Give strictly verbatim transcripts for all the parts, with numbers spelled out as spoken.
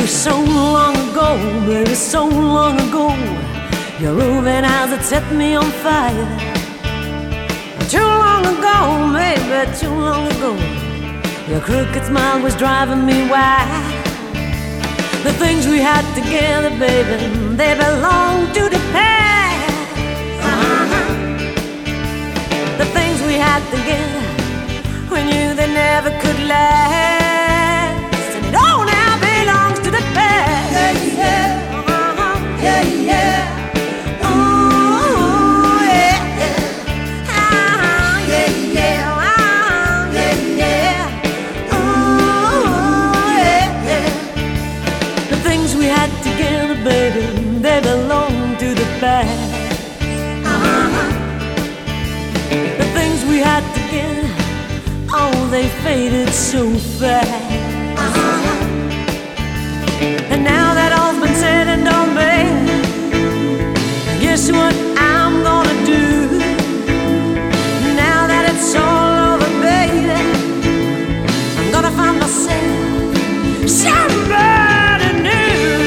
So long ago, baby, so long ago, your roving eyes had set me on fire. Too long ago, maybe too long ago, your crooked smile was driving me wild. The things we had together, baby, they belong to the past. Uh-huh. The things we had together, we knew they never could last. And it all now belongs to the past. Yeah, yeah, uh-huh. yeah, yeah. Baby, they belong to the past. Uh-huh. The things we had together, oh, they faded so fast. Uh-huh. And now that all's been said and done, baby, guess what I'm gonna do? Now that it's all over, baby, I'm gonna find myself somebody new.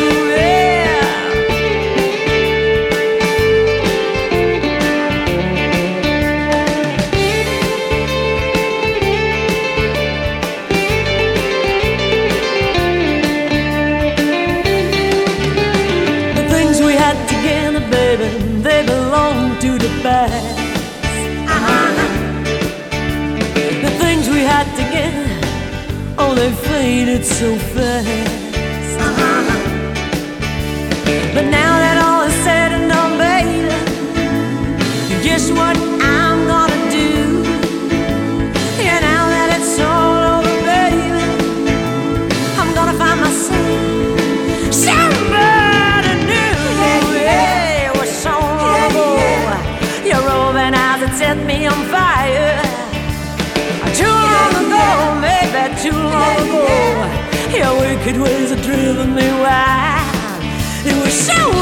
They belong to the past. Uh-huh. The things we had together, oh, they faded so fast. Uh-huh. But now that all is said and done, baby, guess what I'm gonna do? Yeah, now that it's all over, baby, I'm gonna find myself somebody new. Yeah. Your roving eyes had set me on fire. Too long ago, maybe too long ago, your wicked ways had driven me wild. It was so